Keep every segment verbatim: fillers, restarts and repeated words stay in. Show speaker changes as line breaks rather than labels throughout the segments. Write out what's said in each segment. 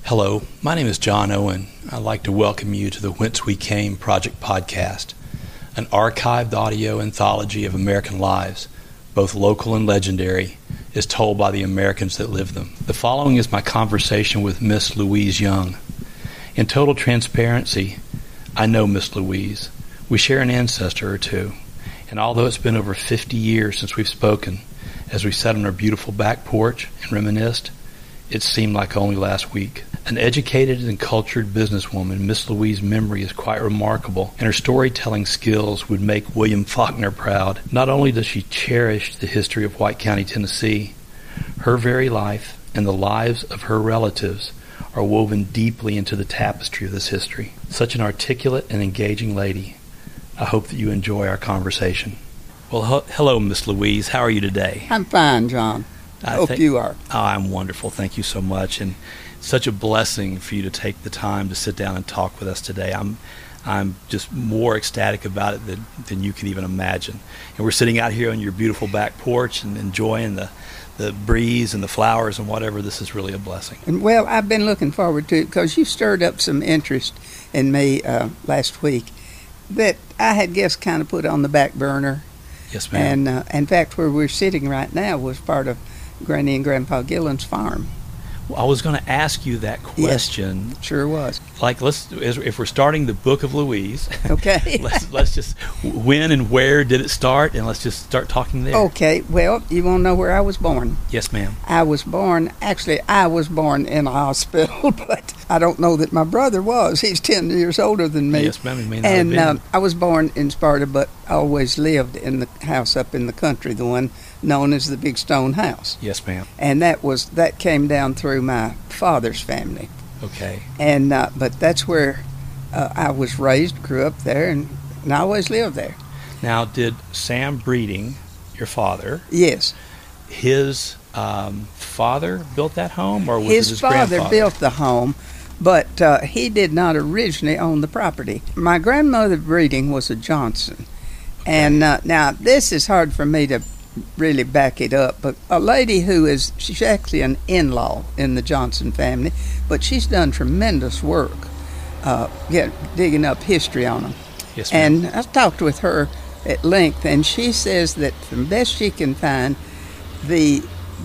Hello, my name is John Owen. I'd like to welcome you to the Whence We Came Project Podcast, an archived audio anthology of American lives, both local and legendary, is told by the Americans that live them. The following is my conversation with Miss Louise Young. In total transparency, I know Miss Louise. We share an ancestor or two, and although it's been over fifty years since we've spoken, as we sat on our beautiful back porch and reminisced, it seemed like only last week. An educated and cultured businesswoman, Miss Louise's memory is quite remarkable, and her storytelling skills would make William Faulkner proud. Not only does she cherish the history of White County, Tennessee, her very life and the lives of her relatives are woven deeply into the tapestry of this history. Such an articulate and engaging lady. I hope that you enjoy our conversation. Well, he- hello, Miss Louise. How are you today?
I'm fine, John. I, I hope think, you are.
Oh, I'm wonderful. Thank you so much. And such a blessing for you to take the time to sit down and talk with us today. I'm I'm just more ecstatic about it than, than you can even imagine. And we're sitting out here on your beautiful back porch and enjoying the, the breeze and the flowers and whatever. This is really a blessing.
And well, I've been looking forward to it because you stirred up some interest in me uh, last week that I had guessed kind of put on the back burner.
Yes, ma'am.
And uh, in fact, where we're sitting right now was part of Granny and Grandpa Gillen's farm.
Well, I was going to ask you that question.
Yes, sure was.
Like, let's if we're starting the Book of Louise.
Okay.
let's let's just when and where did it start, and let's just start talking there.
Okay. Well, you want to know where I was born?
Yes, ma'am.
I was born. Actually, I was born in a hospital, but I don't know that my brother was. He's ten years older than me.
Yes, ma'am. He may not
and
have been.
Uh, I was born in Sparta, but always lived in the house up in the country, the one known as the Big Stone House.
Yes, ma'am.
And that was that came down through my father's family.
Okay.
And uh, but that's where uh, I was raised, grew up there, and, and I always lived there.
Now, did Sam Breeding, your father?
Yes.
His um, father built that home, or was
his
it his
father
grandfather?
built the home, but uh, he did not originally own the property. My grandmother Breeding was a Johnson, okay. and uh, now this is hard for me to really back it up, but a lady who is, she's actually an in-law in the Johnson family, but she's done tremendous work uh, get, digging up history on them.
Yes, ma'am.
And I talked with her at length, and she says that from best she can find, the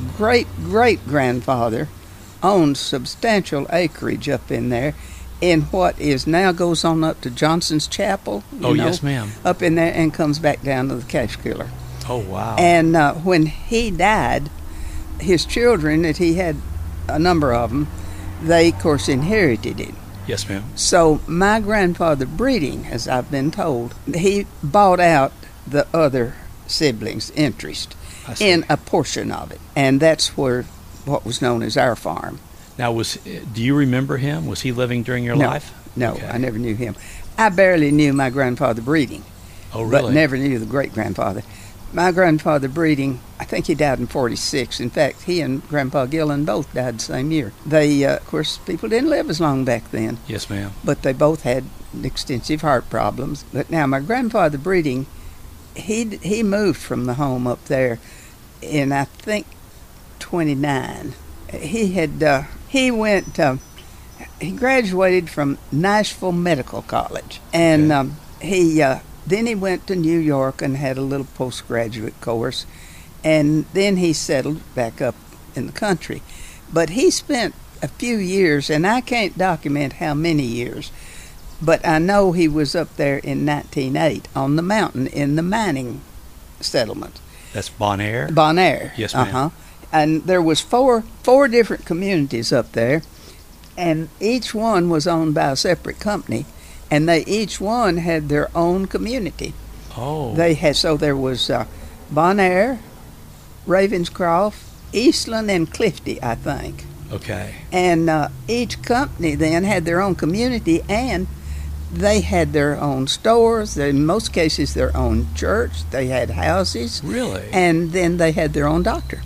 great-great-grandfather owned substantial acreage up in there in what is now goes on up to Johnson's Chapel. You
oh,
know,
yes, ma'am.
Up in there and comes back down to the cash cooler.
Oh, wow.
And uh, when he died, his children, that he had a number of them, they, of course, inherited it.
Yes, ma'am.
So my grandfather Breeding, as I've been told, he bought out the other siblings' interest in a portion of it. And that's where what was known as our farm.
Now, was do you remember him? Was he living during your
no,
life?
No,
okay.
I never knew him. I barely knew my grandfather Breeding.
Oh, really?
But never knew the great-grandfather. My grandfather Breeding, I think he died in forty-six. In fact, he and Grandpa Gillen both died the same year. They, uh, of course, people didn't live as long back then.
Yes, ma'am.
But they both had extensive heart problems. But now my grandfather Breeding, he he moved from the home up there in, I think, twenty-nine. He had, uh, he went, uh, he graduated from Nashville Medical College. And
okay.
um, he... Uh, Then he went to New York and had a little postgraduate course, and then he settled back up in the country. But he spent a few years, and I can't document how many years, but I know he was up there in nineteen oh eight on the mountain in the mining settlement.
That's Bonaire?
Bonaire.
Yes, ma'am.
Uh-huh. And there was four four different communities up there, and each one was owned by a separate company. And they each one had their own community.
Oh.
They had so there was uh, Bonaire, Ravenscroft, Eastland, and Clifty, I think.
Okay.
And uh, each company then had their own community, and they had their own stores. In most cases, their own church. They had houses.
Really?
And then they had their own doctor.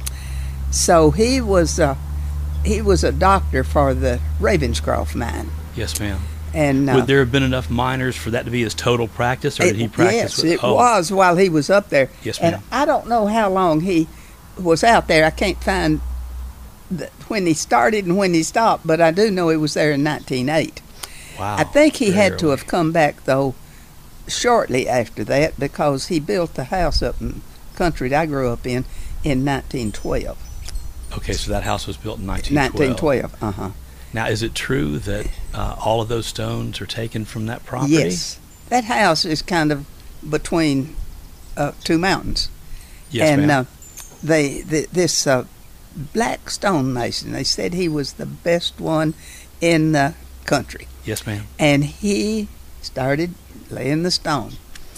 So he was uh, he was a doctor for the Ravenscroft mine.
Yes, ma'am.
And uh,
would there have been enough miners for that to be his total practice, or did
it,
he practice?
Yes,
with,
it
oh.
was while he was up there.
Yes,
and
ma'am.
I don't know how long he was out there. I can't find th- when he started and when he stopped, but I do know he was there in nineteen oh eight.
Wow.
I think he
very
had to
early.
have come back, though, shortly after that because he built the house up in the country that I grew up in in nineteen twelve.
Okay, so that house was built in nineteen twelve.
nineteen twelve, uh-huh.
Now, is it true that uh, all of those stones are taken from that property?
Yes. That house is kind of between uh, two mountains.
Yes,
and
ma'am.
Uh, they, the, this uh, black stonemason, they said he was the best one in the country.
Yes, ma'am.
And he started laying the stone.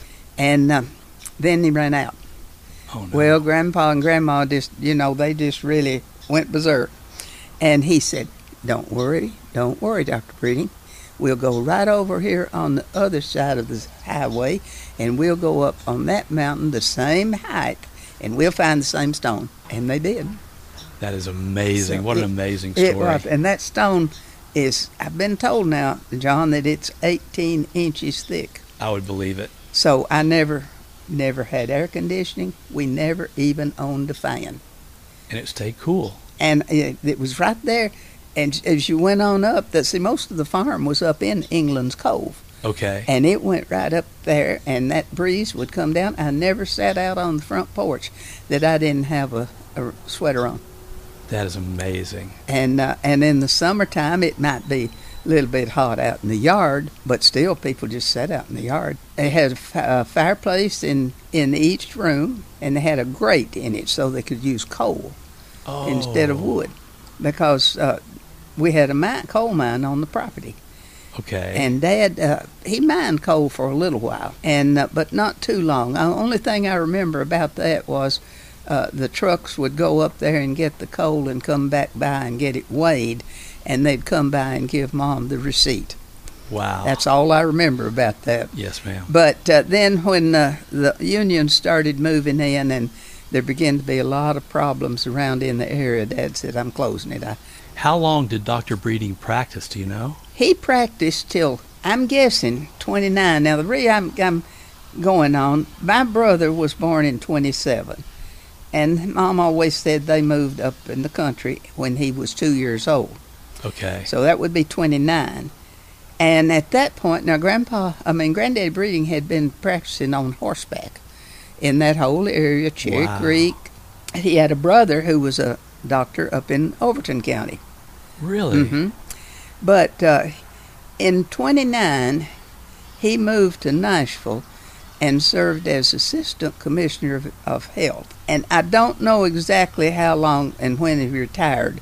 And uh, then he ran out.
Oh, no.
Well, Grandpa and Grandma just, you know, they just really went berserk. And he said, don't worry, don't worry, Doctor Breeding. We'll go right over here on the other side of the highway, and we'll go up on that mountain the same height, and we'll find the same stone. And they did.
That is amazing.
So
what an
it-
amazing story.
It was. And that stone is, I've been told now, John, that it's eighteen inches thick.
I would believe it.
So I never, never had air conditioning. We never even owned a fan.
And it stayed cool.
And it, it was right there. And as you went on up, that see, most of the farm was up in England's Cove.
Okay.
And it went right up there, and that breeze would come down. I never sat out on the front porch that I didn't have a, a sweater on.
That is amazing.
And uh, and in the summertime, it might be a little bit hot out in the yard, but still people just sat out in the yard. They had a, fi- a fireplace in, in each room, and they had a grate in it so they could use coal
Oh.
instead of wood, because uh, we had a mine, coal mine on the property.
Okay.
And Dad, uh, he mined coal for a little while, and uh, but not too long. The only thing I remember about that was uh, the trucks would go up there and get the coal and come back by and get it weighed, and they'd come by and give Mom the receipt.
wow.
That's all I remember about that.
Yes, ma'am.
But uh, then when uh, the unions started moving in and there began to be a lot of problems around in the area, Dad said, I'm closing it. I,
How long did Doctor Breeding practice, do you know?
He practiced till, I'm guessing, twenty-nine. Now, the reason I'm, I'm going on, my brother was born in twenty-seven. And Mom always said they moved up in the country when he was two years old.
Okay.
So that would be twenty-nine. And at that point, now Grandpa, I mean, Granddaddy Breeding had been practicing on horseback in that whole area, Cherry
Wow.
Creek. He had a brother who was a doctor up in Overton County.
Really?
hmm But uh, in twenty-nine, he moved to Nashville and served as Assistant Commissioner of, of Health. And I don't know exactly how long and when he retired,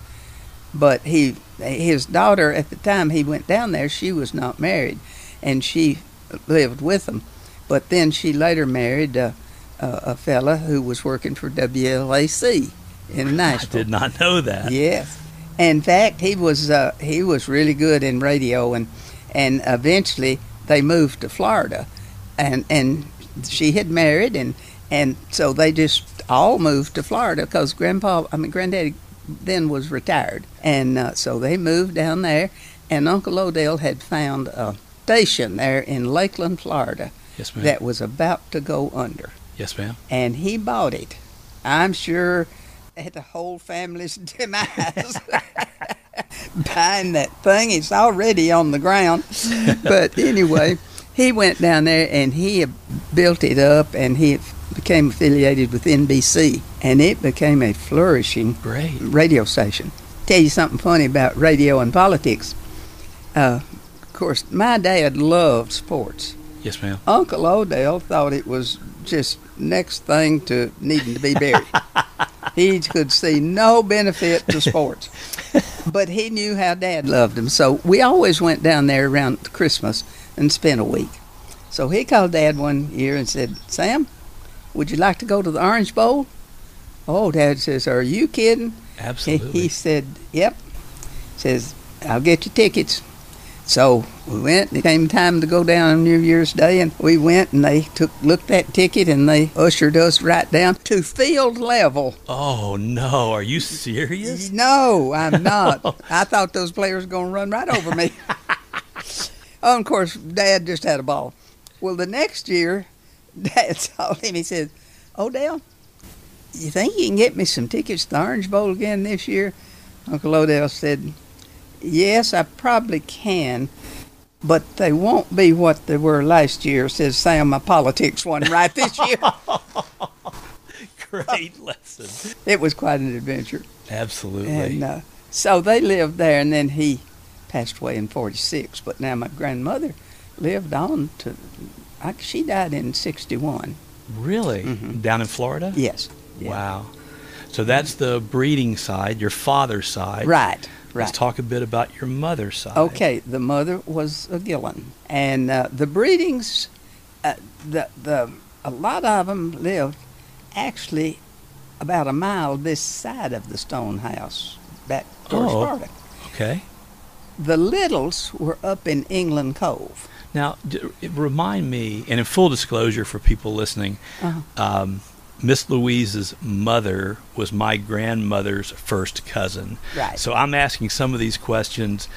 but he, his daughter, at the time he went down there, she was not married, and she lived with him. But then she later married uh, a, a fella who was working for W L A C in
I
Nashville.
did not know that.
Yes. In fact, he was uh, he was really good in radio, and and eventually they moved to Florida, and and she had married, and and so they just all moved to Florida because Grandpa, I mean Granddaddy, then was retired, and uh, so they moved down there, and Uncle Odell had found a station there in Lakeland, Florida,
Yes, ma'am.
that was about to go under,
Yes, ma'am.
and he bought it. I'm sure at the whole family's demise. Buying that thing, it's already on the ground. But anyway, he went down there and he built it up, and he became affiliated with N B C, and it became a flourishing
Great.
radio station. Tell you something funny about radio and politics. Uh, of course, my dad loved sports.
Yes, ma'am.
Uncle Odell thought it was just next thing to needing to be buried. He could see no benefit to sports. But he knew how Dad loved him. So we always went down there around Christmas and spent a week. So he called Dad one year and said, Sam, would you like to go to the Orange Bowl? Oh, Dad says, are you kidding?
Absolutely.
He, he said, yep. Says, I'll get you tickets. So we went. It came time to go down on New Year's Day, and we went, and they took looked at ticket, and they ushered us right down to field level.
Oh, no. Are you serious?
No, I'm not. I thought those players were going to run right over me. Oh, and of course, Dad just had a ball. Well, the next year, Dad saw him. He said, Odell, you think you can get me some tickets to the Orange Bowl again this year? Uncle Odell said, yes, I probably can, but they won't be what they were last year, says Sam. My politics wasn't right this year.
Great lesson.
It was quite an adventure.
Absolutely.
And uh, so they lived there, and then he passed away in forty-six. But now my grandmother lived on to, I, she died in sixty-one.
Really?
Mm-hmm.
Down in Florida?
Yes. Yeah.
Wow. So that's the breeding side, your father's side.
Right, right.
Let's talk a bit about your mother's side.
Okay, the mother was a Gillen. And uh, the breedings, uh, the, the, a lot of them lived actually about a mile this side of the stone house, back towards
Oh.
Florida.
Okay.
The Littles were up in England Cove.
Now, d- remind me, and in full disclosure for people listening,
Uh-huh.
um, Miss Louise's mother was my grandmother's first cousin.
Right.
So I'm asking some of these questions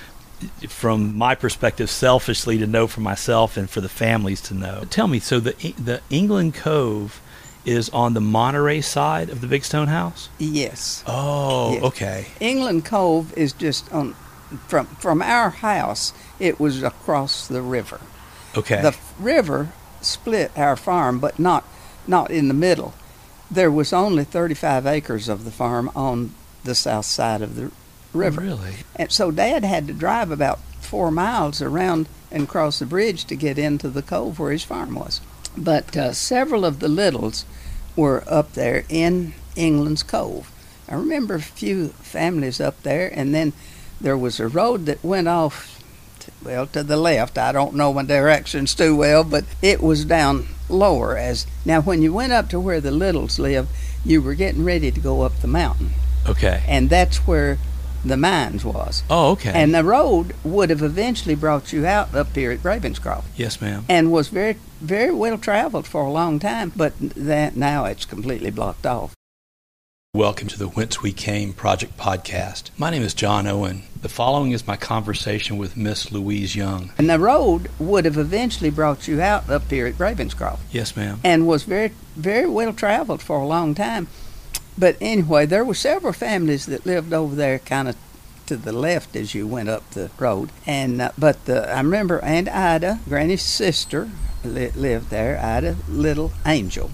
from my perspective, selfishly, to know for myself and for the families to know. Tell me, so the the England Cove is on the Monterey side of the Big Stone House?
Yes.
Oh,
Yes.
okay.
England Cove is just on, from from our house, it was across the river.
Okay.
The f- river split our farm, but not not in the middle. There was only thirty-five acres of the farm on the south side of the river.
Really?
And so Dad had to drive about four miles around and cross the bridge to get into the cove where his farm was. But uh, several of the Littles were up there in England's Cove. I remember a few families up there, and then there was a road that went off, to, well, to the left. I don't know my directions too well, but it was down lower. As now, when you went up to where the Littles lived, you were getting ready to go up the mountain,
Okay.
and that's where the mines was.
Oh, okay.
And the road would have eventually brought you out up here at Ravenscroft,
Yes, ma'am.
and was very, very well traveled for a long time. But that now it's completely blocked off.
Welcome to the Whence We Came Project Podcast. My name is John Owen. The following is my conversation with Miss Louise Young.
And the road would have eventually brought you out up here at Ravenscroft,
Yes, ma'am.
and was very, very well traveled for a long time. But anyway, there were several families that lived over there, kind of to the left as you went up the road. And uh, but the, I remember Aunt Ida, Granny's sister, li- lived there. Ida Little Angel.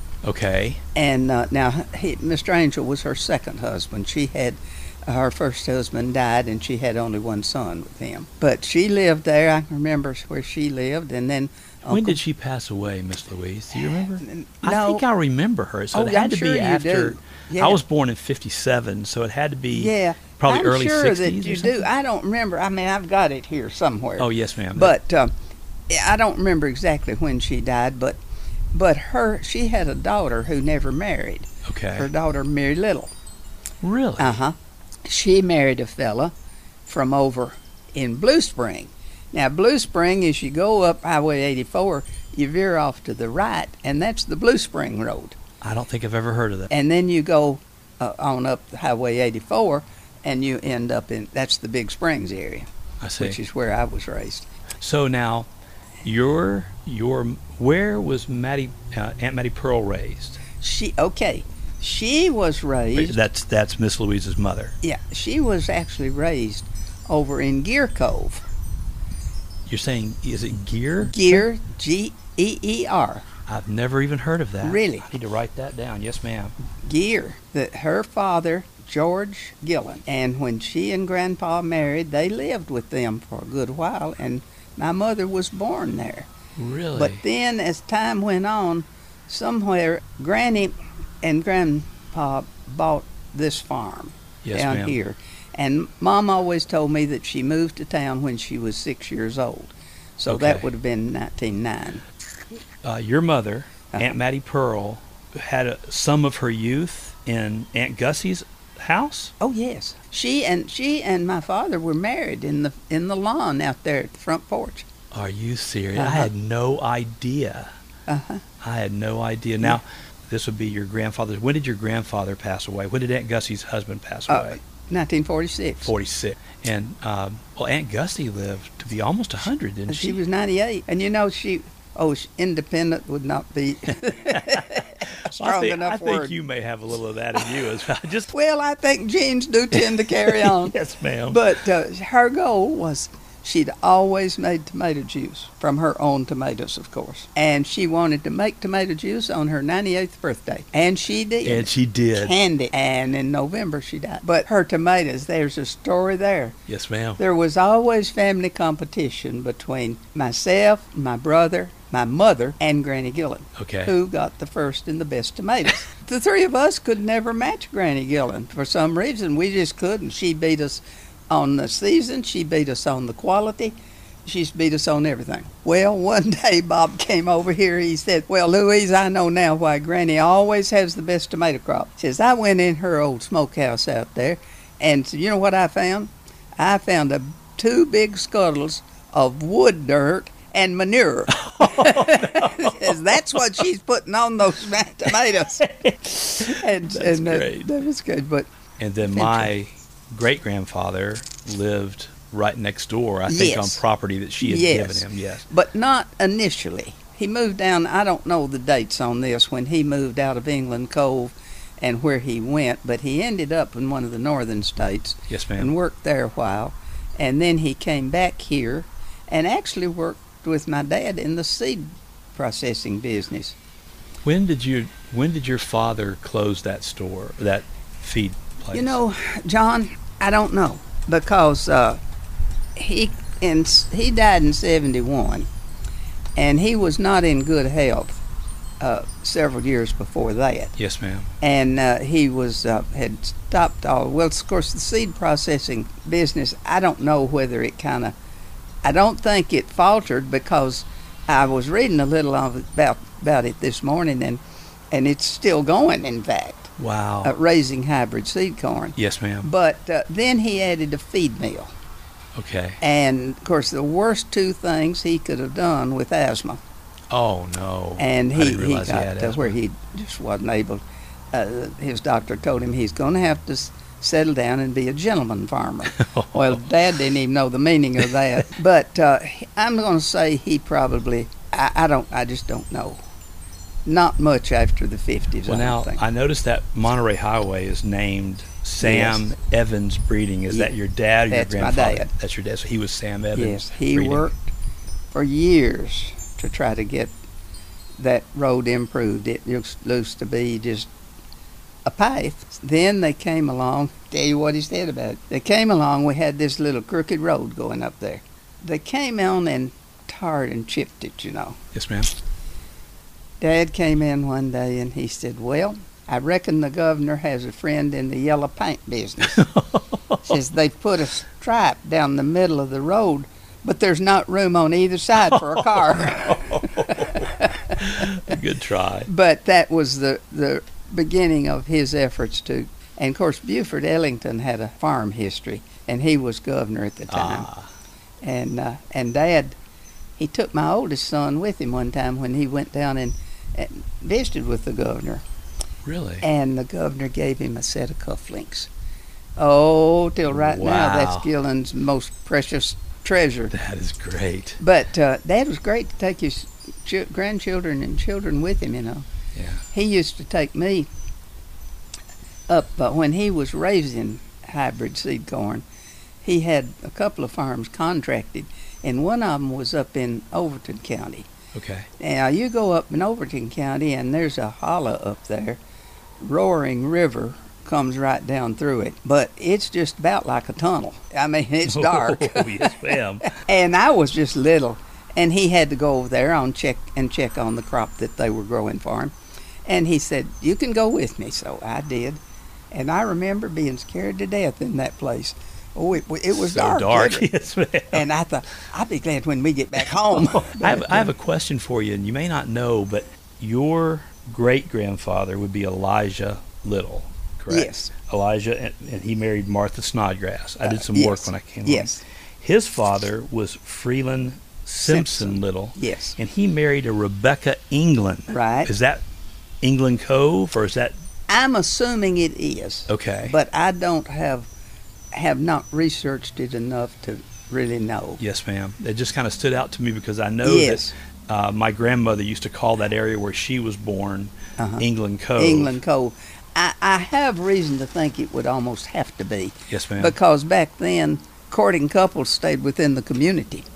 Okay.
And uh, now, he, Mister Angel was her second husband. She had, uh, her first husband died, and she had only one son with him. But she lived there. I can remember where she lived. And then
When
Uncle-
did she pass away, Miss Louise? Do you remember?
N-
I
no.
think I remember her. So
Oh,
it had
I'm
to
sure
be
you
after.
do. Yeah.
I was born in fifty-seven, so it had to be
Yeah,
probably
I'm
early
sure
sixties
that you
or something.
do. I don't remember. I mean, I've got it here somewhere.
Oh, yes, ma'am.
But uh, yeah, I don't remember exactly when she died. But but her, she had a daughter who never married.
Okay.
Her daughter, Mary Little.
Really?
Uh huh. She married a fella from over in Blue Spring. Now, Blue Spring, as you go up Highway eighty-four, you veer off to the right, and that's the Blue Spring Road.
I don't think I've ever heard of that.
And then you go uh, on up Highway eighty-four, and you end up in, that's the Big Springs area,
I see.
which is where I was raised.
So now, your your where was Maddie uh, Aunt Mattie Pearl raised?
She, okay, she was raised,
That's that's Miss Louise's mother.
yeah, she was actually raised over in Gear Cove.
You're saying, is it Gear?
Gear, G E E R.
I've never even heard of that.
Really?
I need to write that down. Yes, ma'am.
Gear. That her father, George Gillen, and when she and Grandpa married, they lived with them for a good while, and my mother was born there.
Really?
But then, as time went on, somewhere Granny and Grandpa bought this farm
yes,
down
ma'am.
here, and Mom always told me that she moved to town when she was six years old, so
Okay.
that would have been nineteen oh nine.
Uh, your mother,
Uh-huh.
Aunt Mattie Pearl, had a, some of her youth in Aunt Gussie's house.
Oh yes, she and she and my father were married in the in the lawn out there at the front porch.
Are you serious?
Uh-huh.
I had no idea.
Uh huh.
I had no idea. Now, this would be your grandfather. When did your grandfather pass away? When did Aunt Gussie's husband pass
Uh,
away?
nineteen forty-six.
forty-six. And, um, well, Aunt Gussie lived to be almost one hundred, didn't she?
She was ninety-eight, and you know she. Oh, she, independent would not be. strong
I think,
enough
I think
word.
you may have a little of that in you as well. Just
Well, I think genes do tend to carry on.
yes, ma'am.
But uh, her goal was she'd always made tomato juice from her own tomatoes, of course. And she wanted to make tomato juice on her ninety-eighth birthday. And she did.
and she did.
Candy. And in November she died. But her tomatoes, there's a story there.
Yes, ma'am.
There was always family competition between myself, my brother, my mother, and Granny Gillen.
Okay.
Who got the first and the best tomatoes. The three of us could never match Granny Gillen. For some reason, we just couldn't. She beat us on the season. She beat us on the quality. She's beat us on everything. Well, one day Bob came over here. He said, well, Louise, I know now why Granny always has the best tomato crop. He says, I went in her old smokehouse out there, and you know what I found? I found a, two big scuttles of wood dirt and manure. Says, that's what she's putting on those tomatoes. and
That's
and that,
great.
that was good. But
And then my great-grandfather lived right next door, I think,
Yes.
on property that she had
Yes.
given him. Yes.
but not initially. He moved down, I don't know the dates on this, when he moved out of England Cove and where he went, but he ended up in one of the northern states
Yes, ma'am.
and worked there a while. And then he came back here and actually worked with my dad in the seed processing business.
When did you? When did your father close that store, that feed place?
You know, John, I don't know, because uh, he in he died in seventy-one, and he was not in good health uh, several years before that.
Yes, ma'am.
And uh, he was uh, had stopped all. Well, of course, the seed processing business, I don't know whether it kind of, I don't think it faltered, because I was reading a little of it about about it this morning, and and it's still going, in fact,
Wow.
uh, raising hybrid seed corn.
Yes, ma'am.
But uh, then he added a feed mill.
Okay.
And, of course, the worst two things he could have done with asthma.
Oh no.
And
I
he,
didn't
he
realize
got
he had
to
asthma.
where he just wasn't able. Uh, his doctor told him he's going to have to s- settle down and be a gentleman farmer. Well, Dad didn't even know the meaning of that. But uh, he- I'm going to say he probably, I, I don't, I just don't know. Not much after the fifties,
Well,
I
now
don't think.
I noticed that Monterey Highway is named Sam
Yes.
Evans Breeding. Is
Yeah.
that your dad or
That's my
your grandfather?
dad.
That's your dad. So he was Sam Evans.
Yes, he
Breeding.
worked for years to try to get that road improved. It used used to be just a path. Then they came along. Tell you what he said about it. They came along. We had this little crooked road going up there. They came on and tarred and chipped it, you know.
Yes, ma'am.
Dad came in one day and he said, well, I reckon the governor has a friend in the yellow paint business. Says they've put a stripe down the middle of the road, but there's not room on either side for a car.
Good try.
But that was the, the beginning of his efforts to, and of course Buford Ellington had a farm history, and he was governor at the time.
Ah.
And uh, and Dad, he took my oldest son with him one time when he went down and, and visited with the governor.
Really?
And the governor gave him a set of cufflinks. Oh, till right now,
Wow.
that's Gillen's most precious treasure.
That is great.
But uh, Dad was great to take his ch- grandchildren and children with him, you know.
Yeah.
He used to take me up uh, when he was raising hybrid seed corn. He had a couple of farms contracted, and one of them was up in Overton County.
Okay.
Now, you go up in Overton County, and there's a hollow up there. Roaring River comes right down through it, but it's just about like a tunnel. I mean, it's dark.
Oh, yes, ma'am.
And I was just little, and he had to go over there on check and check on the crop that they were growing for him. And he said, you can go with me. So I did. And I remember being scared to death in that place. Oh, it, it was
So
dark.
dark.
wasn't it?
Yes, ma'am.
And I thought, I'll be glad when we get back home.
I have, I have a question for you, and you may not know, but your great-grandfather would be Elijah Little, correct?
Yes.
Elijah, and, and he married Martha Snodgrass. I did some
Uh,
work
yes.
when I came
Yes.
home. His father was Freeland Simpson,
Simpson.
Little,
Yes.
and he married a Rebecca England.
Right.
Is that England Cove, or is that
I'm assuming it is.
okay?
But I don't have have not researched it enough to really know.
Yes, ma'am. It just kind of stood out to me because I know
Yes.
that uh, my grandmother used to call that area where she was born
Uh-huh.
England Cove.
England Cove. I, I have reason to think it would almost have to be.
Yes, ma'am.
Because back then, courting couples stayed within the community.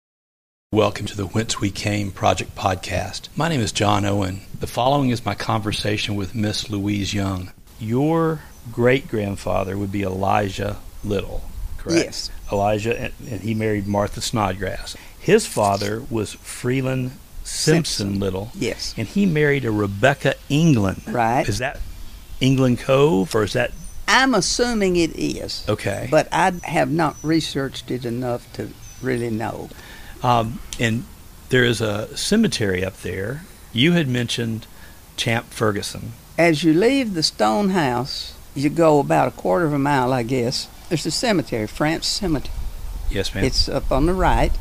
Welcome to the Whence We Came Project Podcast. My name is John Owen. The following is my conversation with Miss Louise Young. Your great-grandfather would be Elijah Little, correct?
Yes.
Elijah, and, and he married Martha Snodgrass. His father was Freeland Simpson,
Simpson.
Little.
Yes.
And he married a Rebecca England.
Right.
Is that England Cove, or is that...
I'm assuming it is.
Okay.
But I have not researched it enough to really know.
Um, and there is a cemetery up there. You had mentioned Champ Ferguson.
As you leave the stone house, you go about a quarter of a mile, I guess. There's a cemetery, France Cemetery.
Yes, ma'am.
It's up on the right.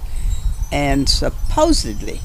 And supposedly,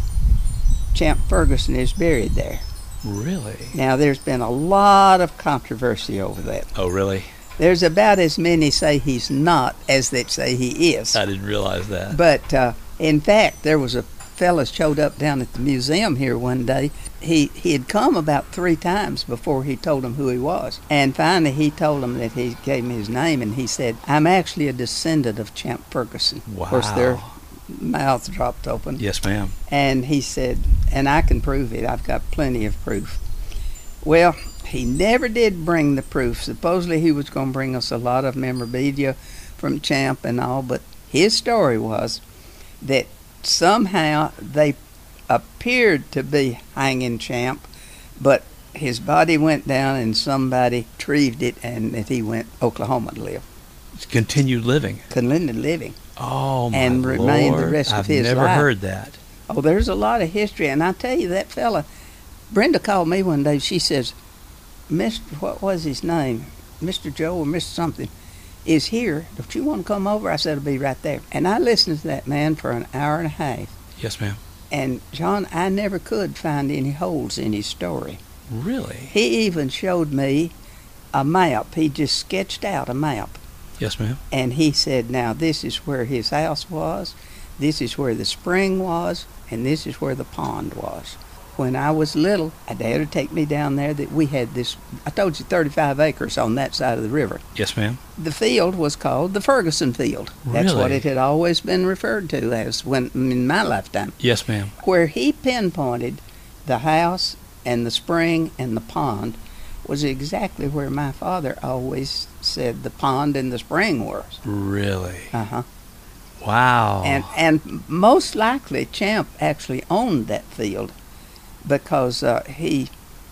Champ Ferguson is buried there.
Really?
Now, there's been a lot of controversy over that.
Oh, really?
There's about as many say he's not as that say he is.
I didn't realize that.
But, uh, in fact, there was a fella showed up down at the museum here one day. He he had come about three times before he told him who he was. And finally he told him that he gave him his name, and he said, I'm actually a descendant of Champ Ferguson.
Wow.
Of course, their mouths dropped open.
Yes, ma'am.
And he said, and I can prove it. I've got plenty of proof. Well, he never did bring the proof. Supposedly he was going to bring us a lot of memorabilia from Champ and all, but his story was that somehow they appeared to be hanging Champ, but his body went down and somebody retrieved it, and that he went Oklahoma to live.
Continued living.
Continued living.
Oh, my
And remained the
Lord.
rest of
I've
his
never
life.
heard that.
Oh, there's a lot of history, and I tell you, that fella, Brenda called me one day. She says, Mister what was his name? Mister Joe or Mister something is here. Don't you want to come over? I said, I'll be right there. And I listened to that man for an hour and a half.
Yes, ma'am.
And, John, I never could find any holes in his story.
Really?
He even showed me a map. He just sketched out a map.
Yes, ma'am.
And he said, now, this is where his house was, this is where the spring was, and this is where the pond was. When I was little, Dad would take me down there. That we had this, I told you, thirty-five acres on that side of the river.
Yes, ma'am.
The field was called the Ferguson Field. That's what
Really?
it had always been referred to as when in my lifetime.
Yes, ma'am.
Where he pinpointed the house and the spring and the pond was exactly where my father always said the pond and the spring were.
Really?
Uh-huh.
Wow.
And and most likely Champ actually owned that field, because uh, he,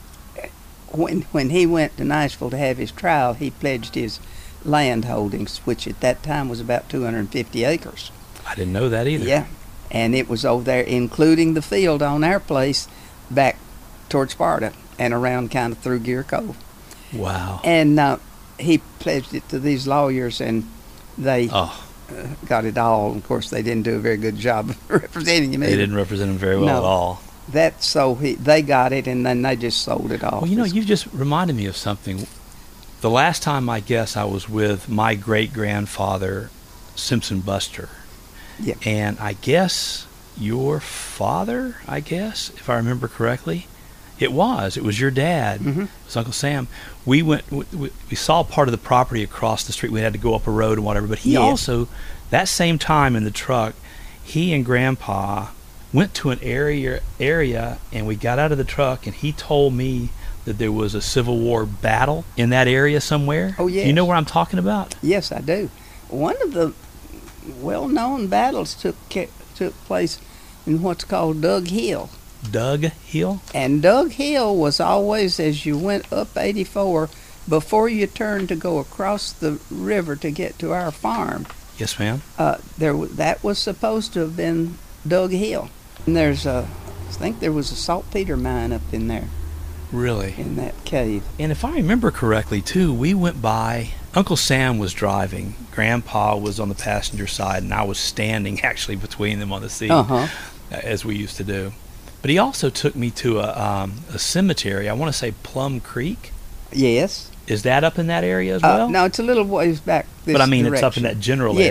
when when he went to Nashville to have his trial, he pledged his land holdings, which at that time was about two hundred fifty acres.
I didn't know that either.
Yeah, and it was over there, including the field on our place, back toward Sparta and around kind of through Gear Cove.
Wow.
And uh, he pledged it to these lawyers, and they
Oh,
uh, got it all. Of course, they didn't do a very good job of representing him.
they
either.
didn't represent him very well
No.
at all.
That so he they got it, and then they just sold it off.
Well, you know, you just reminded me of something. The last time, I guess, I was with my great-grandfather, Simpson Buster.
Yeah.
And I guess your father, I guess, if I remember correctly, it was. It was your dad.
Mhm.
It was Uncle Sam. We went. We, we we saw part of the property across the street. We had to go up a road and whatever. But he
Yeah.
also, that same time in the truck, he and Grandpa went to an area area, and we got out of the truck, and he told me that there was a Civil War battle in that area somewhere.
Oh, yes.
You know where I'm talking about?
Yes, I do. One of the well-known battles took ca- took place in what's called Doug Hill.
Doug Hill?
And Doug Hill was always, as you went up eighty-four, before you turned to go across the river to get to our farm,
Yes, ma'am.
uh, there w- that was supposed to have been Doug Hill. And there's a, I think there was a saltpeter mine up in there,
Really?
in that cave.
And if I remember correctly, too, we went by. Uncle Sam was driving. Grandpa was on the passenger side, and I was standing actually between them on the seat,
Uh-huh.
as we used to do. But he also took me to a, um, a cemetery. I want to say Plum Creek.
Yes.
Is that up in that area as
Uh,
well?
no, it's a little ways back this
but I mean, it's up in
direction.
that general
Yes.
area.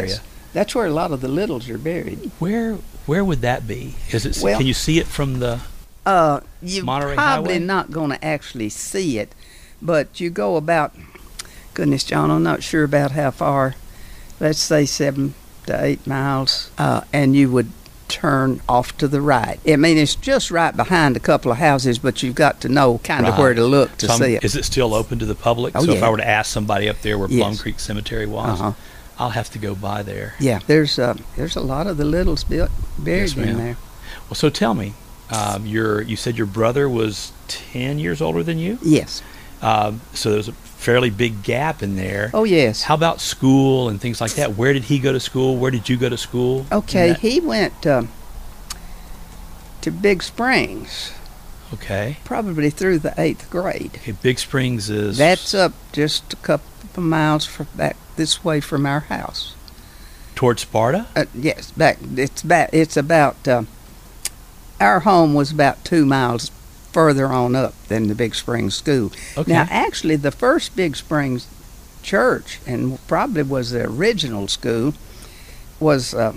That's where a lot of the littles are buried.
Where where would that be? Is it?
Well,
can you see it from the
Uh, you're
Monterey
probably
Highway?
not going to actually see it, but you go about, goodness, John, I'm not sure about how far, let's say seven to eight miles, uh, and you would turn off to the right. I mean, it's just right behind a couple of houses, but you've got to know kind of
Right.
where to look to
So I'm-
see it.
Is it still open to the public?
Oh,
so if
yeah.
I were to ask somebody up there where Plum
Yes.
Creek Cemetery was,
Uh-huh.
I'll have to go by there.
Yeah, there's uh, there's a lot of the littles built, buried
Yes,
in
ma'am.
there.
Well, so tell me, um, your you said your brother was ten years older than you,
Yes.
um, so there's a fairly big gap in there.
Oh, yes.
How about school and things like that? Where did he go to school? Where did you go to school?
Okay,
And that-
he went um, to Big Springs,
okay.
probably through the eighth grade.
Okay. Big Springs is
That's up just a couple of miles from back this way from our house.
towards Sparta.
Uh, yes, back. It's back. It's about. Uh, our home was about two miles further on up than the Big Springs School.
Okay.
Now, actually, the first Big Springs church, and probably was the original school, was uh,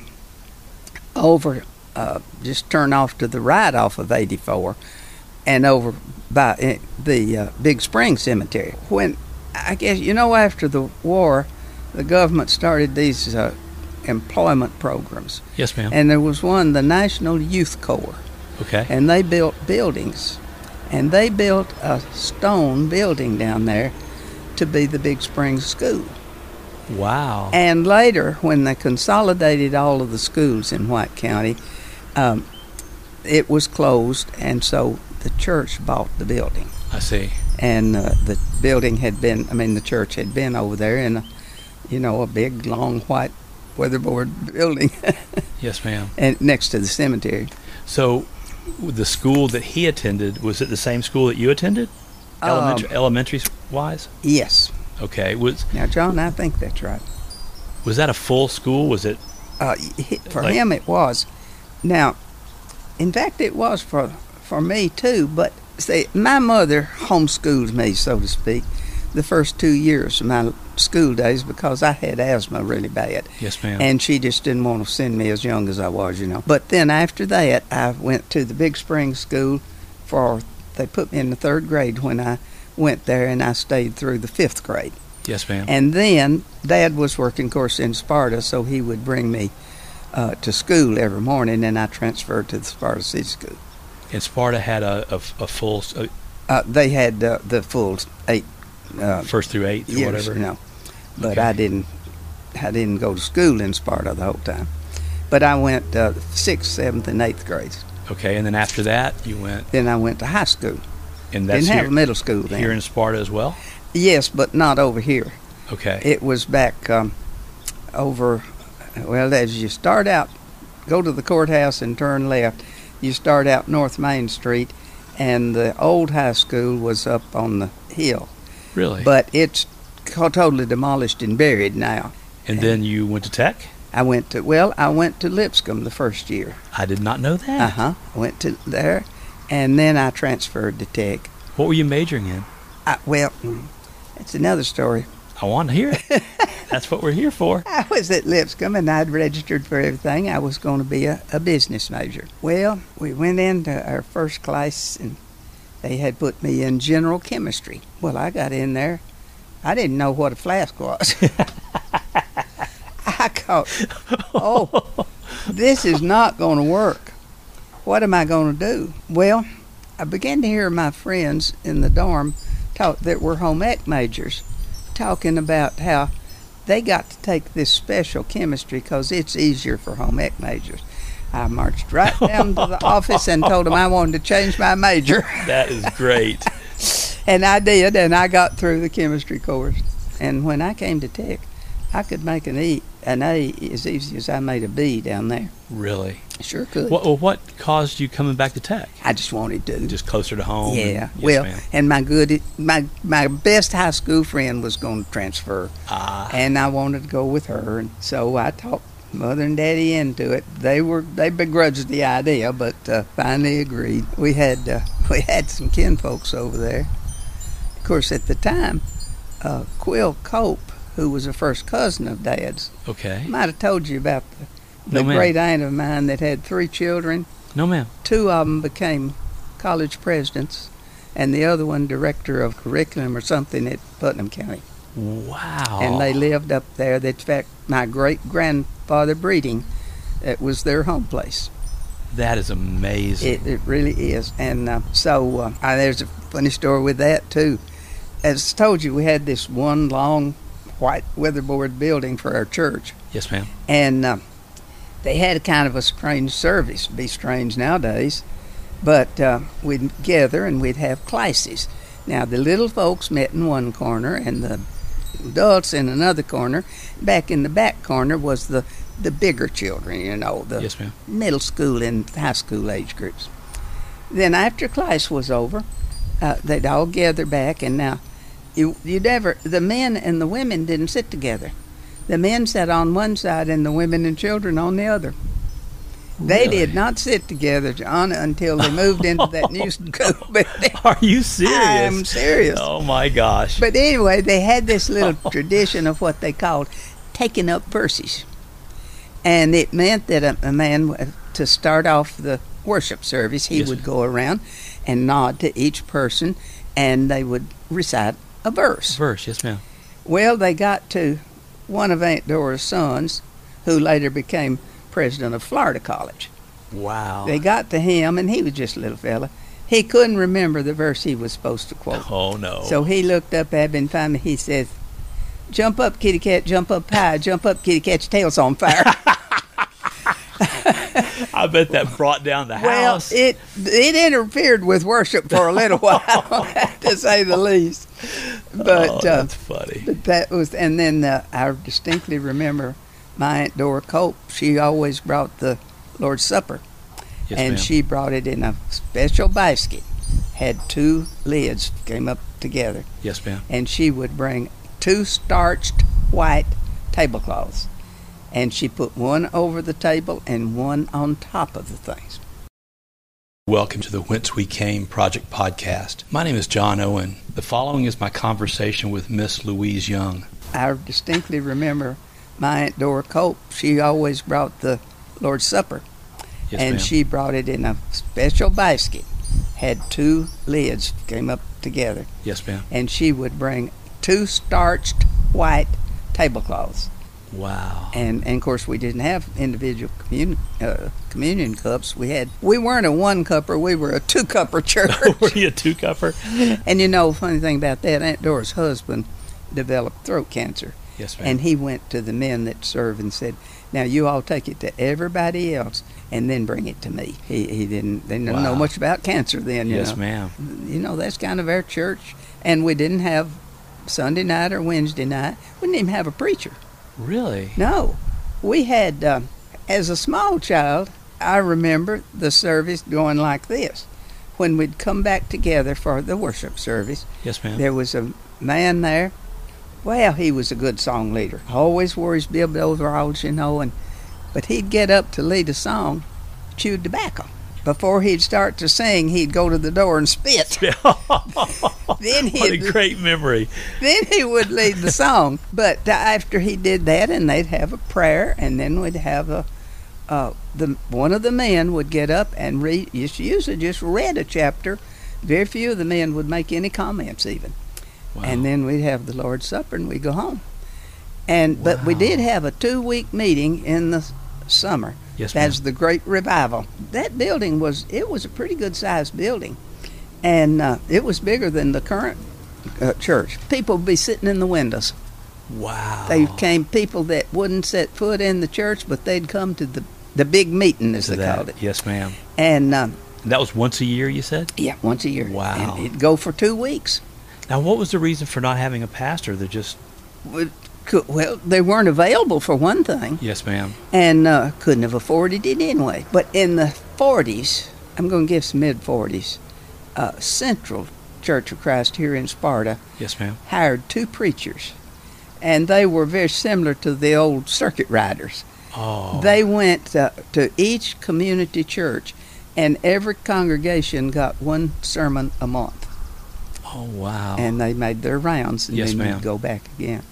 over. Uh, just turn off to the right off of eighty-four, and over by uh, the uh, Big Spring Cemetery. When I guess you know after the war, the government started these uh, employment programs,
Yes, ma'am.
and there was one, the National Youth Corps,
Okay.
and they built buildings, and they built a stone building down there to be the Big Springs School.
Wow.
And later, when they consolidated all of the schools in White County, um, it was closed, and so the church bought the building.
I see.
And uh, the building had been, I mean, the church had been over there in, a, you know, a big, long, white weatherboard building
Yes, ma'am.
and next to the cemetery.
So, the school that he attended, was it the same school that you attended? Elementary,
Um,
elementary wise?
Yes.
Okay. Was
Now, John, I think that's right.
was that a full school? Was it?
Uh, he, for
Like-
him, it was. Now, in fact, it was for for me too. But see, my mother homeschooled me, so to speak, the first two years of my school days because I had asthma really bad,
Yes, ma'am.
and she just didn't want to send me as young as I was, you know. But then after that, I went to the Big Spring School for. They put me in the third grade when I went there, and I stayed through the fifth grade.
yes, ma'am.
And then Dad was working, of course, in Sparta, so he would bring me uh, to school every morning, and I transferred to the Sparta City School.
And Sparta had a, a, a full uh,
Uh, they had uh, the full eight uh,
first through eighth or
years,
whatever.
you know, but
Okay.
I didn't. I didn't go to school in Sparta the whole time. But I went uh, sixth, seventh, and eighth grades.
Okay, and then after that, you went,
Then I went to high school.
and that's
Didn't have
here,
a middle school then.
here in Sparta as well.
Yes, but not over here.
Okay.
It was back um, over, well, as you start out, go to the courthouse and turn left. You start out North Main Street, and the old high school was up on the hill.
Really?
But it's co- totally demolished and buried now.
and then you went to Tech?
I went to, well, I went to Lipscomb the first year.
I did not know that.
Uh-huh. I went to there, and then I transferred to Tech.
What were you majoring in?
I, well, it's another story.
I want to hear it. That's what we're here for.
I was at Lipscomb, and I'd registered for everything. I was going to be a, a business major. Well, we went into our first class, and they had put me in general chemistry. Well, I got in there. I didn't know what a flask was. I thought, oh, this is not going to work. What am I going to do? Well, I began to hear my friends in the dorm talk that were home ec majors talking about how they got to take this special chemistry because it's easier for home ec majors. I marched right down to the office and told them I wanted to change my major.
That is great.
And I did, and I got through the chemistry course. And when I came to Tech, I could make an E, an A as easy as I made a B down there.
Really?
Sure could.
What, well, what caused you coming back to Tech?
I just wanted to.
Just closer to home?
Yeah.
and- yes,
well,
ma'am.
and my good, my my best high school friend was going to transfer,
Ah,
and I wanted to go with her, and so I talked Mother and Daddy into it. They were they begrudged the idea, but uh, finally agreed. We had uh, we had some kinfolks over there. Of course, at the time, uh, Quill Cope who was a first cousin of Dad's.
Okay.
I might have told you about the, the
No, ma'am.
great aunt of mine that had three children.
No, ma'am.
Two of them became college presidents, and the other one director of curriculum or something at Putnam County.
Wow.
And they lived up there. In fact, my great-grandfather Breeding, it was their home place.
That is amazing.
It, it really is. And uh, so uh, I, there's a funny story with that, too. As I told you, we had this one long white weatherboard building for our church.
Yes, ma'am.
And uh, they had a kind of a strange service. It'd be strange nowadays. But uh, we'd gather and we'd have classes. Now, the little folks met in one corner and the adults in another corner. Back in the back corner was the, the bigger children, you know, the
Yes, ma'am.
middle school and high school age groups. Then after class was over, uh, they'd all gather back, and now you, you'd ever, the men and the women didn't sit together. The men sat on one side and the women and children on the other. They
Really?
did not sit together, John, until they moved into that new school building.
Are you serious?
I'm serious.
Oh my gosh.
But anyway, they had this little tradition of what they called taking up verses. And it meant that a, a man, to start off the worship service, he
Yes,
would
ma'am.
go around and nod to each person, and they would recite a verse.
Verse, yes, ma'am.
Well, they got to one of Aunt Dora's sons, who later became president of Florida College.
Wow.
They got to him, and he was just a little fella. He couldn't remember the verse he was supposed to quote.
Oh no.
So he looked up at me and finally he says, "Jump up, kitty cat, jump up high, jump up, kitty cat, your tail's on fire."
I bet that brought down the
Well,
house.
it it interfered with worship for a little while, to say the least. But
oh,
uh,
that's funny.
but that was, and then uh, I distinctly remember my Aunt Dora Cope. She always brought the Lord's Supper,
Yes,
and
ma'am.
she brought it in a special basket. Had two lids came up together,
Yes, ma'am.
and she would bring two starched white tablecloths, and she put one over the table and one on top of the things.
Welcome to the Whence We Came Project Podcast. My name is John Owen. The following is my conversation with Miss Louise Young.
I distinctly remember my Aunt Dora Cope. She always brought the Lord's Supper,
Yes,
and
ma'am.
she brought it in a special basket. Had two lids came up together,
Yes, ma'am.
and she would bring two starched white tablecloths.
Wow.
And, and of course, we didn't have individual commun, uh, communion cups. We had we weren't a one cupper. We were a two cupper church.
Were you a two-cupper?
And you know, funny thing about that, Aunt Dora's husband developed throat cancer,
Yes, ma'am.
and he went to the men that serve and said, "Now you all take it to everybody else, and then bring it to me." He he didn't they didn't know
Wow.
much about cancer then. You
yes,
know.
ma'am.
You know, that's kind of our church, and we didn't have Sunday night or Wednesday night. We didn't even have a preacher.
Really?
No, we had, uh, as a small child, I remember the service going like this. When we'd come back together for the worship service,
Yes, ma'am.
there was a man there. Well, he was a good song leader. Always wore his bib overalls, you know, and but he'd get up to lead a song, chewed tobacco. Before he'd start to sing, he'd go to the door and spit. Then
What a
he'd
great memory.
then he would lead the song. But after he did that, and they'd have a prayer, and then we'd have a, uh, the one of the men would get up and read. Usually just read a chapter. Very few of the men would make any comments even.
Wow.
And then we'd have the Lord's Supper, and we'd go home. And but we
Wow.
did have a two-week meeting in the summer.
Yes, ma'am.
That's the Great Revival. That building was it was a pretty good-sized building, and uh, it was bigger than the current uh, church. People would be sitting in the windows.
Wow.
They came people that wouldn't set foot in the church, but they'd come to the the big meeting, as
To
they
that.
called it.
Yes, ma'am.
And um,
And that was once a year, you said?
yeah, once a year.
Wow.
And it'd go for two weeks.
Now, what was the reason for not having a pastor? They're just...
Well, cou- Well, they weren't available for one thing.
Yes, ma'am.
And uh, couldn't have afforded it anyway. But in the forties, I'm going to give some mid-forties, uh, Central Church of Christ here in Sparta
Yes, ma'am.
hired two preachers, and they were very similar to the old circuit riders.
Oh.
They went uh, to each community church, and every congregation got one sermon a month,
Oh, wow.
and they made their rounds, and
Yes,
then
ma'am.
you'd go back again.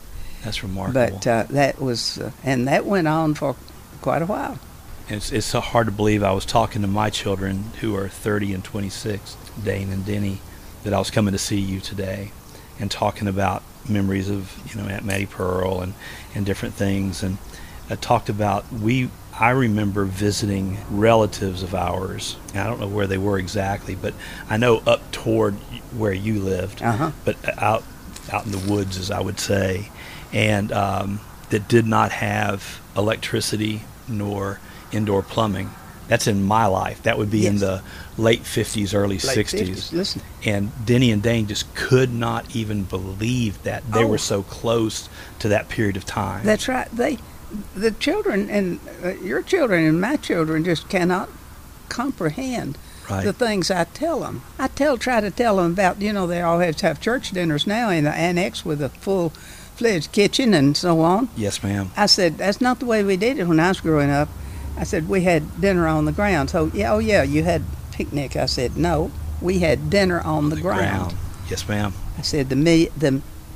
That's remarkable.
But uh, that was, uh, and that went on for quite a while.
It's, it's so hard to believe. I was talking to my children who are thirty and twenty-six, Dane and Denny, that I was coming to see you today, and talking about memories of, you know, Aunt Mattie Pearl and, and different things. And I talked about, we, I remember visiting relatives of ours. I don't know where they were exactly, but I know up toward where you lived,
Uh-huh.
but out, out in the woods, as I would say, and um, that did not have electricity nor indoor plumbing. That's in my life. That would be
Yes.
in the late fifties, early
Late
sixties.
fifties. Listen,
And Denny and Dane just could not even believe that they
Oh.
were so close to that period of time.
that's right. They, the children and uh, your children and my children just cannot comprehend
right.
the things I tell them. I tell, try to tell them about, you know, they all have to have church dinners now in the annex with a full-fledged kitchen and so on.
Yes, ma'am.
I said, that's not the way we did it when I was growing up. I said, we had dinner on the ground. So, yeah, oh, yeah, you had picnic. I said, no, we had dinner on the, ground.
Yes, ma'am.
I said, the, me, the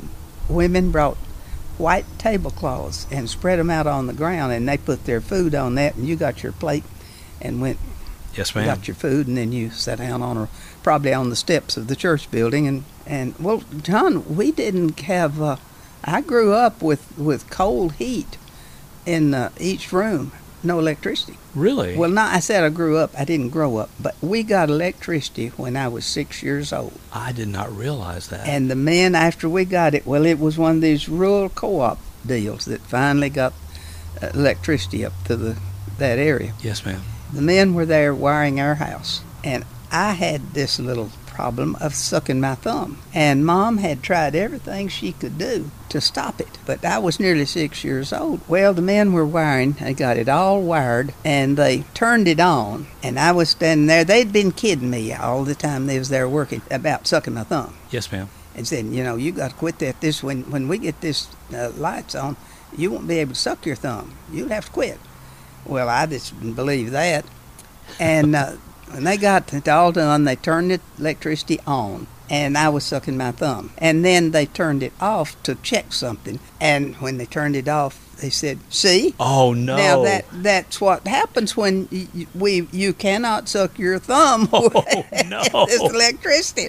women brought white tablecloths and spread them out on the ground, and they put their food on that, and you got your plate and went,
Yes, ma'am.
got your food, and then you sat down on a, probably on the steps of the church building. And, and well, John, we didn't have, uh, I grew up with, with cold heat in uh, each room. No electricity.
Really?
Well, not, I said I grew up. I didn't grow up. But we got electricity when I was six years old.
I did not realize that.
And the men, after we got it, well, it was one of these rural co-op deals that finally got uh, electricity up to the that area.
Yes, ma'am.
The men were there wiring our house. And I had this little problem of sucking my thumb. And Mom had tried everything she could do to stop it. But I was nearly six years old. Well, the men were wiring. They got it all wired, and they turned it on. And I was standing there. They'd been kidding me all the time they was there working about sucking my thumb.
Yes, ma'am.
And said, you know, you got to quit that. This when when we get this uh, lights on, you won't be able to suck your thumb. You'll have to quit. Well, I just didn't believe that. And uh, when they got it all done, they turned the electricity on, and I was sucking my thumb. And then they turned it off to check something. And when they turned it off, they said, "See?
Oh, no.
Now that that's what happens when y- y- we you cannot suck your thumb
Oh,
with
no.
this electricity."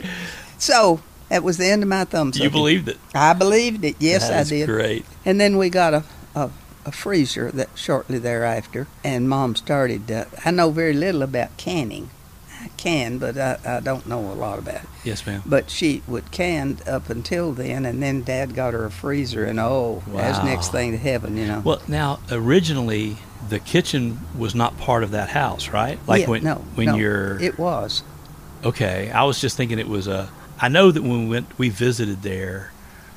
So that was the end of my thumb sucking.
You believed it?
I believed it. Yes,
That
I
is
did.
great.
And then we got a, a, a freezer that shortly thereafter, and Mom started. Uh, I know very little about canning. I can, but I, I don't know a lot about it.
Yes, ma'am.
But she would can up until then, and then Dad got her a freezer, and oh, that's
Wow.
next thing to heaven, you know.
Well, now, originally, the kitchen was not part of that house, right? Like
Yeah,
when,
no,
when
no,
you're...
It was.
Okay, I was just thinking it was a... I know that when we went, we visited there,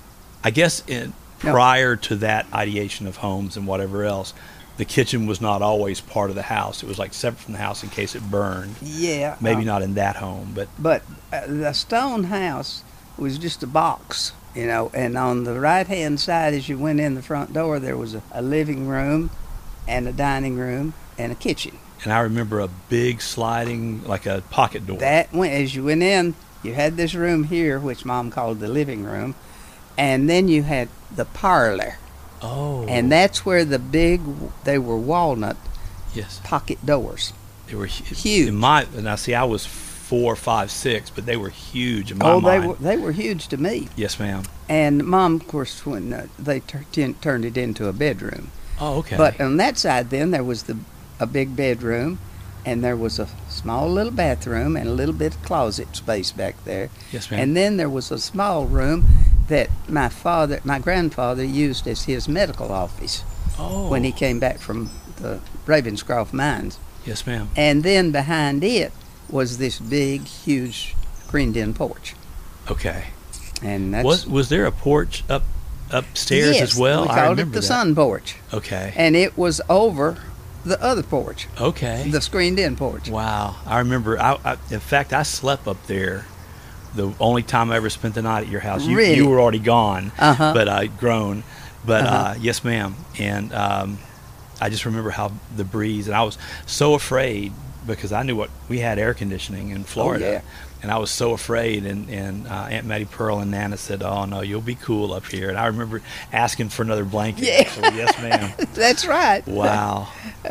I guess in,
No.
prior to that ideation of homes and whatever else, the kitchen was not always part of the house. It was like separate from the house in case it burned.
Yeah.
Maybe
uh,
not in that home, but
But uh, the stone house was just a box, you know, and on the right-hand side as you went in the front door, there was a, a living room and a dining room and a kitchen.
and I remember a big sliding, like a pocket door.
That went, as you went in, you had this room here, which Mom called the living room, and then you had the parlor.
Oh.
And that's where the big, they were walnut
yes,
pocket doors.
they were hu-
Huge.
In my, now see, I was four, five, six, but they were huge in my
Oh, they
mind.
were they were huge to me.
Yes, ma'am.
And Mom, of course, when uh, they tur- tin- turned it into a bedroom.
Oh, okay.
But on that side, then there was the a big bedroom, and there was a small little bathroom and a little bit of closet space back there.
yes, ma'am.
And then there was a small room that my father, my grandfather, used as his medical office
oh.
when he came back from the Ravenscroft mines.
Yes, ma'am.
And then behind it was this big, huge screened-in porch.
Okay.
And that's
Was was there a porch up upstairs
yes,
as well?
we
I
called it
remember
the
that.
sun porch,
Okay.
and it was over the other porch,
Okay.
the screened-in porch.
Wow. I remember. I, I in fact I slept up there. The only time I ever spent the night at your house. You,
Really?
you were already gone,
Uh-huh.
but I'd grown. But
Uh-huh.
uh, yes, ma'am. And um, I just remember how the breeze, and I was so afraid because I knew what we had air conditioning in Florida,
Oh, yeah.
and I was so afraid. And, and uh, Aunt Mattie Pearl and Nana said, "Oh no, you'll be cool up here." And I remember asking for another blanket.
Yeah.
So, yes, ma'am.
That's right.
Wow.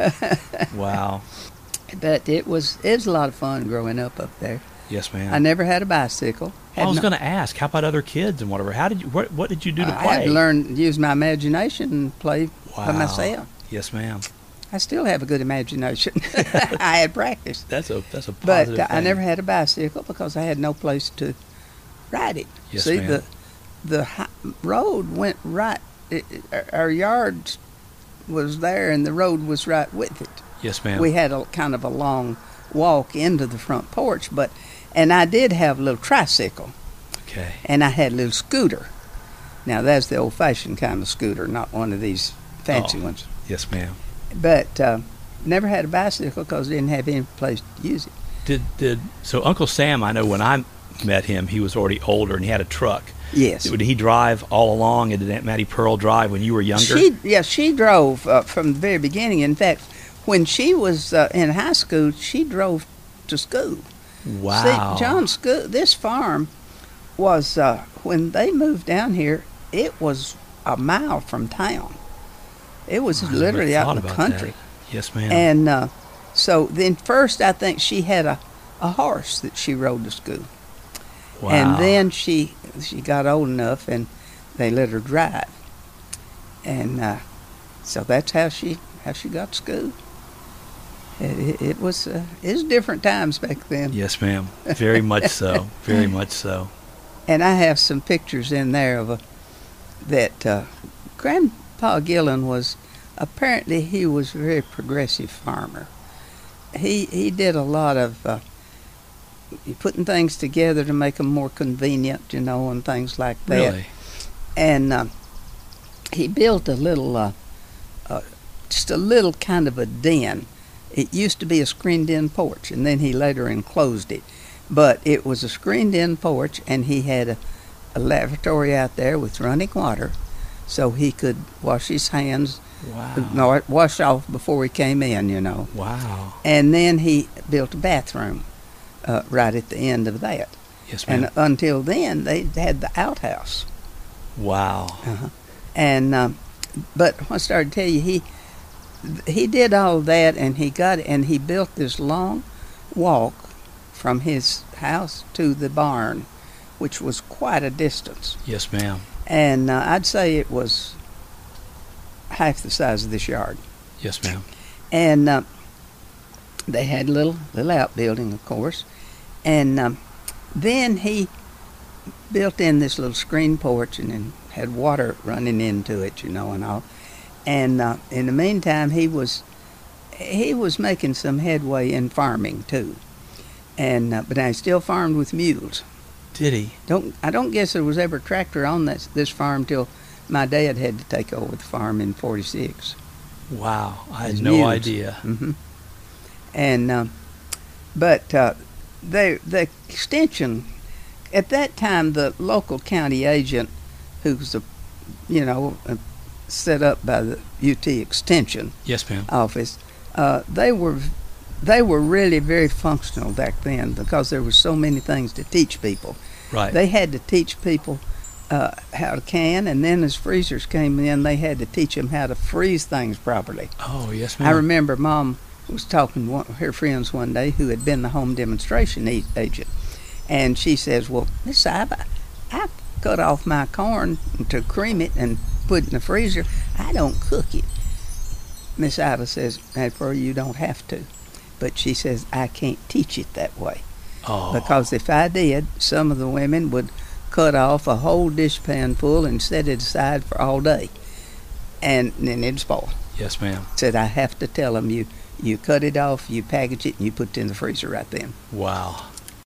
Wow.
But it was it was a lot of fun growing up up there.
Yes, ma'am.
I never had a bicycle. Had
I was
no-
going to ask, how about other kids and whatever? How did you? What, what did you do to
I
play?
had to learn to use my imagination and play
Wow.
by myself.
Yes, ma'am.
I still have a good imagination. I had practice.
That's a that's a
But
positive
uh, I
thing.
never had a bicycle because I had no place to ride it.
Yes,
See,
ma'am.
the the hi- road went right. It, it- our yard was there, and the road was right with it.
Yes, ma'am.
We had a kind of a long walk into the front porch, but and I did have a little tricycle,
Okay.
and I had a little scooter. Now that's the old-fashioned kind of scooter, not one of these fancy
Oh.
ones.
Yes, ma'am.
But uh, never had a bicycle because I didn't have any place to use it.
Did did so? Uncle Sam, I know when I met him, he was already older and he had a truck.
Yes.
Did he drive all along, and did Aunt Mattie Pearl drive when you were younger?
She, yeah, she drove uh, from the very beginning. In fact, when she was uh, in high school, she drove to school.
Wow.
See, John's school, this farm was, uh, when they moved down here, it was a mile from town. It was
I never
literally out
thought
in the
about
country.
that. Yes, ma'am.
And uh, so then first I think she had a, a horse that she rode to school.
wow.
And then she she got old enough and they let her drive. And uh, so that's how she how she got to school. It, it, it was uh, it was different times back then.
Yes, ma'am. Very much so. Very much so.
And I have some pictures in there of a that uh, Grandpa Gillen was apparently he was a very progressive farmer. He he did a lot of uh, putting things together to make them more convenient, you know, and things like that.
Really.
And uh, he built a little, uh, uh, just a little kind of a den. It used to be a screened-in porch, and then he later enclosed it. But it was a screened-in porch, and he had a, a lavatory out there with running water, so he could wash his hands,
Wow.
no, wash off before he came in, you know.
Wow.
And then he built a bathroom uh, right at the end of that.
Yes, ma'am.
And until then, they had the outhouse.
wow.
Uh-huh. And um, but what I started to tell you, he he did all that, and he got and he built this long walk from his house to the barn, which was quite a distance.
Yes, ma'am.
And uh, I'd say it was half the size of this yard.
Yes, ma'am.
And uh, they had a little little outbuilding, of course. And um, then he built in this little screen porch and then had water running into it, you know, and all. And uh, in the meantime, he was he was making some headway in farming too. And uh, but I still farmed with mules.
Did he?
Don't I don't guess there was ever a tractor on this this farm till my dad had to take over the farm in forty-six.
Wow. I had
His
no
mules.
idea.
hmm And um, but uh, the the extension at that time, the local county agent, who was a you know uh set up by the U T Extension
Yes, ma'am.
office, uh, they were they were really very functional back then because there were so many things to teach people.
Right.
They had to teach people uh, how to can, and then as freezers came in, they had to teach them how to freeze things properly.
oh, yes, ma'am.
I remember Mom was talking to one, her friends one day who had been the home demonstration e- agent, and she says, "Well, Miss Iva, I cut off my corn to cream it and put it in the freezer. I don't cook it." Miss Iva says, "For you don't have to," but she says, "I can't teach it that way
Oh.
because if I did, some of the women would cut off a whole dishpan full and set it aside for all day, and then it'd spoil."
Yes, ma'am.
Said, "I have to tell them you." You cut it off, you package it, and you put it in the freezer right then.
Wow.